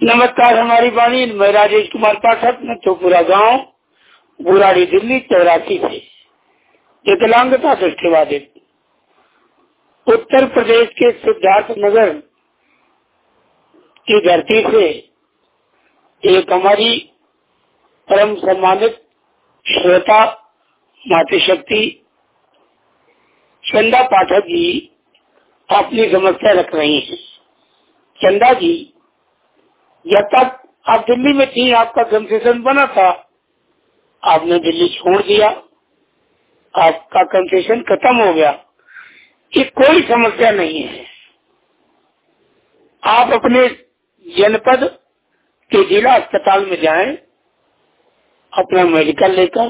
नमस्कार। हमारी वाणी मैं राजेश कुमार पाठक नथोपुरा गांव बुराड़ी दिल्ली 84 से विकलांगता दृष्टिबाधित उत्तर प्रदेश के सिद्धार्थ नगर की धरती से एक हमारी परम सम्मानित श्रोता मातृशक्ति चंदा पाठक जी अपनी समस्या रख रही हैं। चंदा जी, जब तक आप दिल्ली में थी आपका कंसेशन बना था, आपने दिल्ली छोड़ दिया, आपका कंसेशन खत्म हो गया। ये कोई समस्या नहीं है। आप अपने जनपद के जिला अस्पताल में जाएं, अपना मेडिकल लेकर,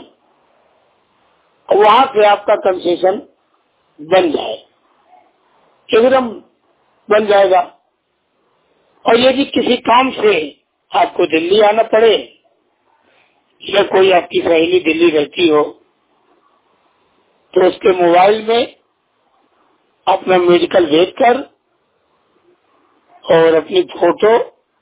वहां से आपका कंसेशन बन जाए, एकदम बन जाएगा। और यदि किसी काम से आपको दिल्ली आना पड़े या कोई आपकी सहेली दिल्ली रहती हो तो उसके मोबाइल में अपना मेडिकल भेजकर और अपनी फोटो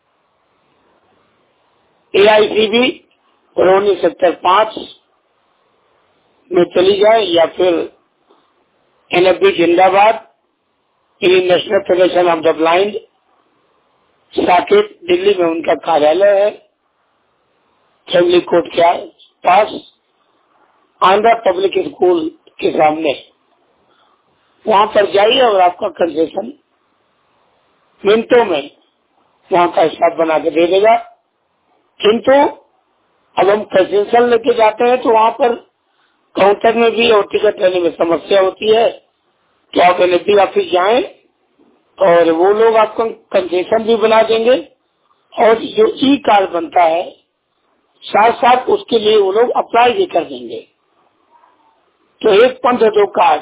AICB रोनी सेक्टर 5 में चली जाए या फिर NFB जिंदाबाद Indian National Federation of the Blind Saket Delhi में उनका कार्यालय है, फैमिली कोर्ट के पास आंध्रा पब्लिक स्कूल के सामने। वहां पर जाइए और आपका कंसेशन मिनटों में वहां का स्टाफ बना के दे देगा। किंतु अब हम कंसेशन लेके जाते हैं तो वहां पर काउंटर में भी और टिकट लेने में समस्या होती है। तो आप NFB ऑफिस जाएं और वो लोग आपको कंसेशन भी बना देंगे और जो कार्ड बनता है साथ साथ उसके लिए वो लोग अप्लाई भी कर देंगे। तो एक पंथ दो काज।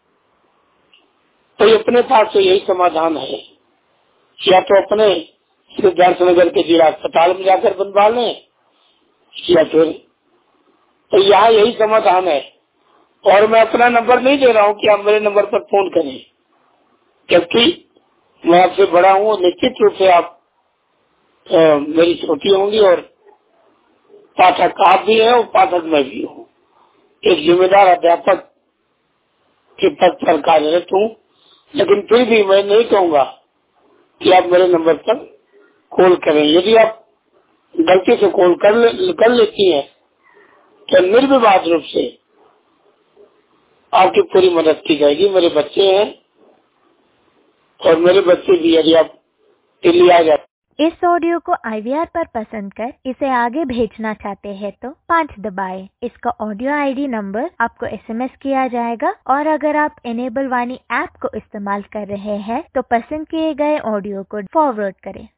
तो अपने पास तो यही समाधान है, या तो अपने सिद्धार्थ नगर के जिला अस्पताल में जाकर बनवा लें या फिर तो यहाँ यही समाधान है। और मैं अपना नंबर नहीं दे रहा हूँ कि आप मेरे नंबर पर फोन करें, क्योंकि मैं आपसे बड़ा हूँ। निश्चित रूप से आप मेरी छोटी होंगी और पाठक आप भी हैं और पाठक मैं भी हूँ। एक जिम्मेदार अध्यापक के पद पर कार्यरत हूँ, लेकिन फिर भी मैं नहीं कहूँगा कि आप मेरे नंबर पर कॉल करें। यदि आप गलती से कॉल कर लेती हैं तो निर्विवाद रूप से आपकी पूरी मदद की जाएगी। मेरे बच्चे हैं और मेरे बच्चे भी यदि आप दिल्ली आ जाए। इस ऑडियो को IVR पर पसंद कर इसे आगे भेजना चाहते हैं तो 5 दबाएं। इसका ऑडियो ID नंबर आपको SMS किया जाएगा और अगर आप इनेबल वाणी ऐप को इस्तेमाल कर रहे हैं तो पसंद किए गए ऑडियो को फॉरवर्ड करें।